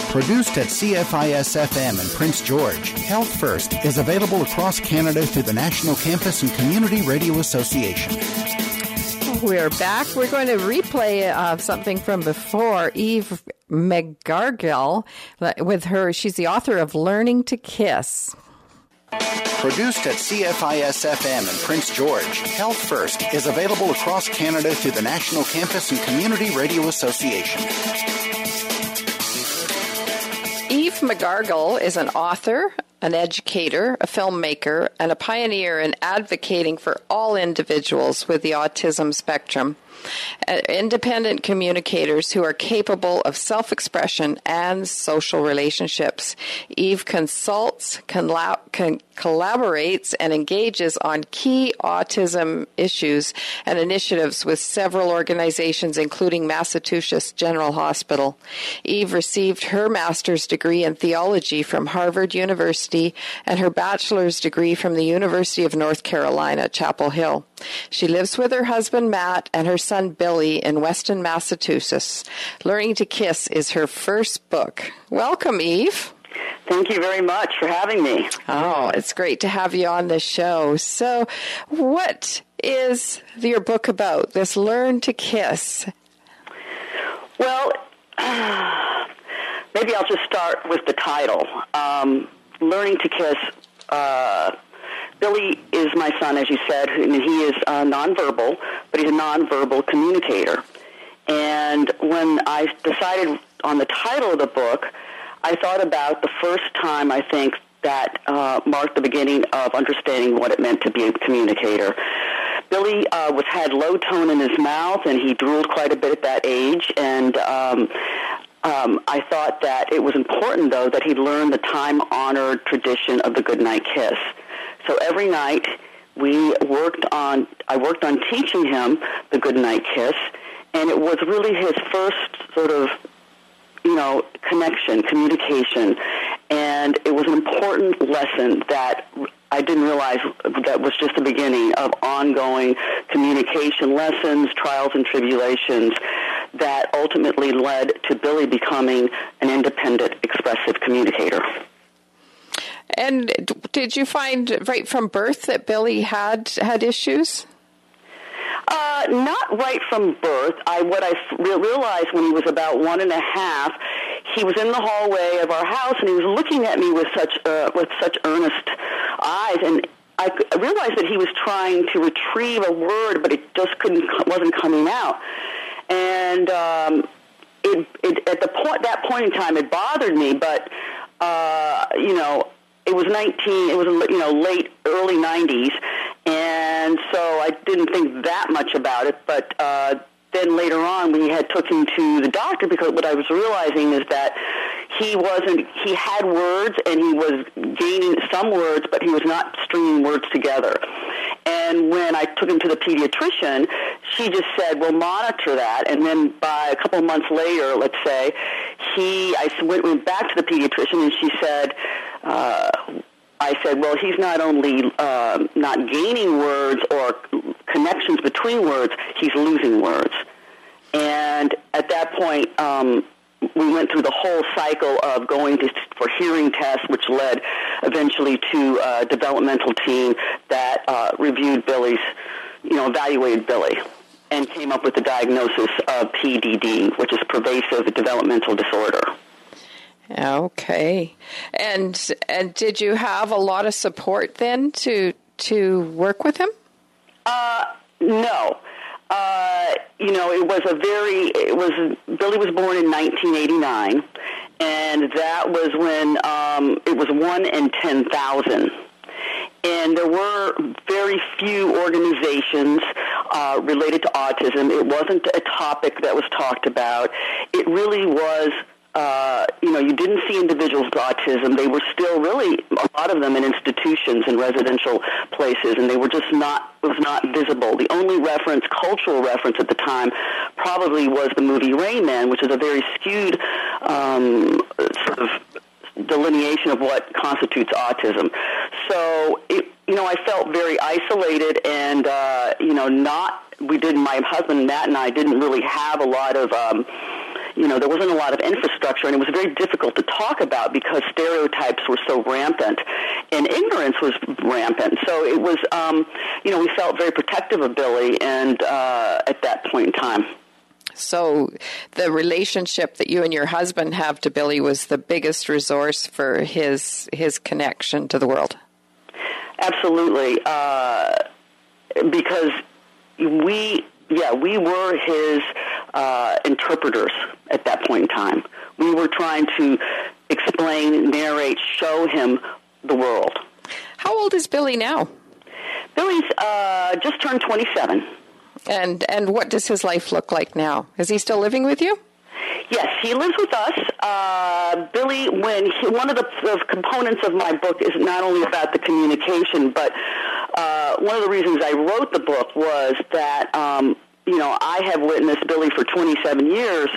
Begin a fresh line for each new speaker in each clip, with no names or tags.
Produced at CFIS-FM in Prince George, Health First is available across Canada through the National Campus and Community Radio Association.
We're back. We're going to replay something from before. Eve McGargle, with her, she's the author of Learning to Kiss.
Produced at CFIS-FM in Prince George, Health First is available across Canada through the National Campus and Community Radio Association.
Eve McGargle is an author, an educator, a filmmaker, and a pioneer in advocating for all individuals with the autism spectrum. Independent communicators who are capable of self-expression and social relationships. Eve consults, collaborates, and engages on key autism issues and initiatives with several organizations, including Massachusetts General Hospital. Eve received her master's degree in theology from Harvard University and her bachelor's degree from the University of North Carolina, Chapel Hill. She lives with her husband, Matt, and her son, Billy, in Weston, Massachusetts. Learning to Kiss is her first book. Welcome, Eve.
Thank you very much for having me.
Oh, it's great to have you on the show. So, what is your book about, this Learn to Kiss?
Well, maybe I'll just start with the title. Learning to Kiss. Billy is my son, as you said, and he is nonverbal, but he's a nonverbal communicator. And when I decided on the title of the book, I thought about the first time, I think, that marked the beginning of understanding what it meant to be a communicator. Billy had low tone in his mouth, and he drooled quite a bit at that age, and I thought that it was important, though, that he learn the time-honored tradition of the goodnight kiss. So every night I worked on teaching him the goodnight kiss, and it was really his first sort of, connection, communication, and it was an important lesson that I didn't realize that was just the beginning of ongoing communication lessons, trials and tribulations that ultimately led to Billy becoming an independent, expressive communicator.
And did you find right from birth that Billy had issues?
Not right from birth. What I realized when he was about 1.5, he was in the hallway of our house and he was looking at me with such earnest eyes, and I realized that he was trying to retrieve a word, but it just wasn't coming out. And at that point in time, it bothered me, but it was late, early 90s, and so I didn't think that much about it, but then later on we took him to the doctor because what I was realizing is that he had words and he was gaining some words, but he was not stringing words together. And when I took him to the pediatrician, she just said, well, monitor that. And then by a couple of months later, let's say, I went back to the pediatrician and she said, I said, well, he's not only not gaining words or connections between words, he's losing words. And at that point, we went through the whole cycle of going for hearing tests, which led eventually to a developmental team that reviewed evaluated Billy, and came up with the diagnosis of PDD, which is pervasive developmental disorder.
Okay. And did you have a lot of support then to work with him?
No. Billy was born in 1989, and that was when it was 1 in 10,000. And there were very few organizations related to autism. It wasn't a topic that was talked about. It really was, you didn't see individuals with autism. They were still really, a lot of them in institutions and residential places, and they were just not, it was not visible. The only cultural reference at the time probably was the movie Rain Man, which is a very skewed sort of delineation of what constitutes autism. So, I felt very isolated and, my husband Matt and I didn't really have a lot of, There wasn't a lot of infrastructure, and it was very difficult to talk about because stereotypes were so rampant, and ignorance was rampant. So it was, we felt very protective of Billy, and at that point in time.
So the relationship that you and your husband have to Billy was the biggest resource for his connection to the world.
Absolutely, because we were his interpreters at that point in time. We were trying to explain, narrate, show him the world.
How old is Billy now?
Billy's just turned 27.
And what does his life look like now? Is he still living with you?
Yes, he lives with us. Billy, one of the components of my book is not only about the communication, but one of the reasons I wrote the book was that, I have witnessed Billy for 27 years,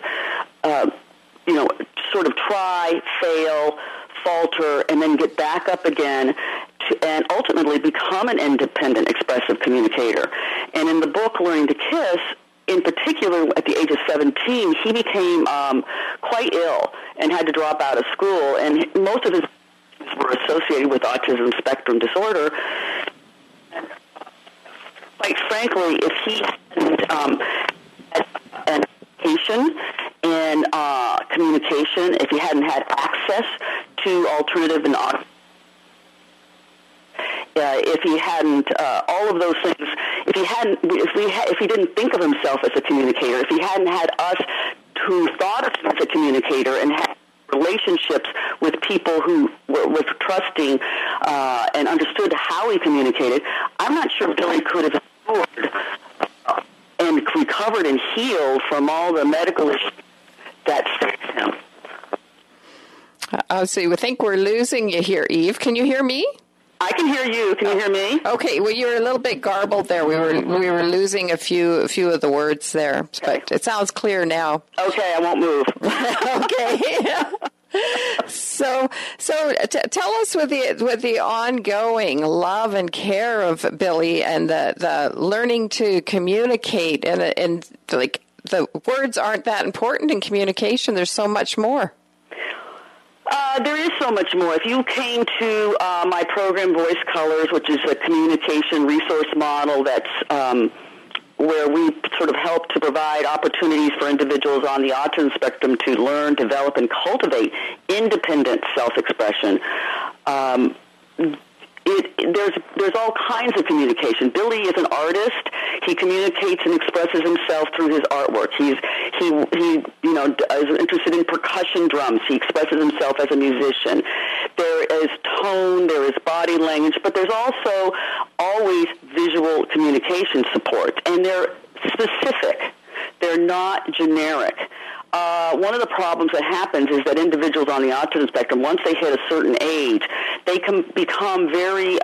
sort of try, fail, falter, and then get back up again and ultimately become an independent, expressive communicator. And in the book, Learning to Kiss, in particular, at the age of 17, he became quite ill and had to drop out of school, and most of his were associated with autism spectrum disorder. Quite frankly, if he hadn't had an education in communication, if he hadn't had access to alternative and if he hadn't all of those things, if he didn't think of himself as a communicator, if he hadn't had us who thought of him as a communicator and had relationships with people who were trusting and understood how he communicated, I'm not sure Billy could have endured and recovered and healed from all the medical issues that faced him.
So you think we're losing you here, Eve. Can you hear me?
I can hear you. Can you hear me?
Okay. Well, you were a little bit garbled there. We were losing a few of the words there, but it sounds clear now.
Okay, I won't move.
Okay. So tell us with the ongoing love and care of Billy and the learning to communicate and like the words aren't that important in communication. There's so much more.
There is so much more. If you came to my program, Voice Colors, which is a communication resource model that's where we sort of help to provide opportunities for individuals on the autism spectrum to learn, develop, and cultivate independent self-expression, there's all kinds of communication. Billy is an artist. He communicates and expresses himself through his artwork. He is interested in percussion drums. He expresses himself as a musician. There is tone, there is body language, but there's also always visual communication support, and they're specific. They're not generic. One of the problems that happens is that individuals on the autism spectrum, once they hit a certain age, they can become very,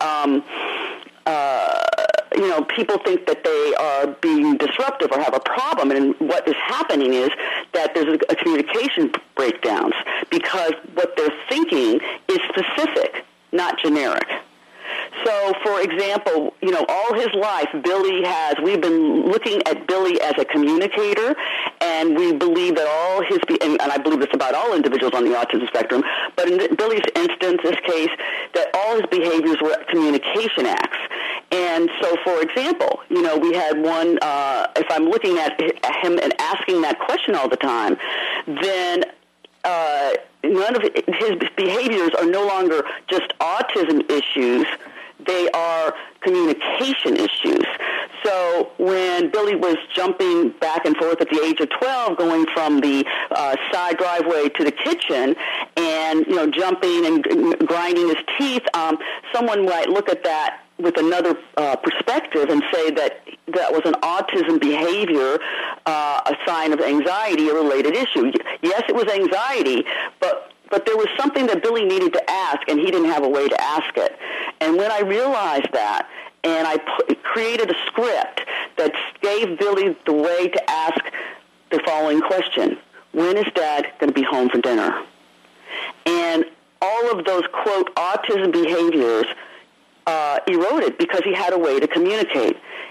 people think that they are being disruptive or have a problem. And what is happening is that there's a communication breakdowns because what they're thinking is specific, not generic. So, for example, all his life, we've been looking at Billy as a communicator, and we believe that all his, and I believe this about all individuals on the autism spectrum, but in Billy's instance, this case, that all his behaviors were communication acts. And so, for example, we had one, if I'm looking at him and asking that question all the time, then none of his behaviors are no longer just autism issues. They are communication issues. So when Billy was jumping back and forth at the age of 12, going from the side driveway to the kitchen and, jumping and grinding his teeth, someone might look at that with another perspective and say that was an autism behavior, a sign of anxiety, a related issue. Yes, it was anxiety, but there was something that Billy needed to ask, and he didn't have a way to ask it. And when I realized that, and I created a script that gave Billy the way to ask the following question: when is Dad going to be home for dinner? And all of those, quote, autism behaviors eroded because he had a way to communicate.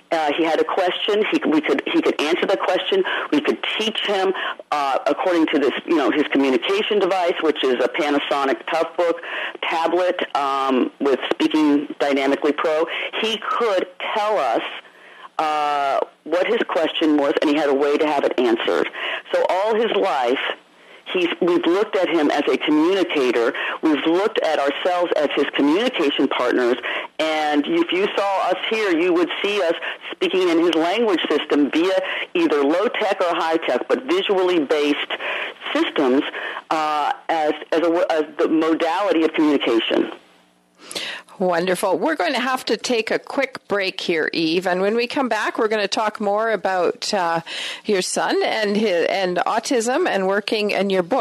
he had a question, he could answer the question. We could teach him according to this, his communication device, which is a Panasonic Toughbook tablet with Speaking Dynamically Pro. He could tell us what his question was, and he had a way to have it answered. So all his life, we've looked at him as a communicator. We've looked at ourselves as his communication partners. And if you saw us here, you would see us speaking in his language system via either low-tech or high-tech, but visually based systems as the modality of communication.
Wonderful. We're going to have to take a quick break here, Eve, and when we come back, we're going to talk more about your son and autism and working in your book.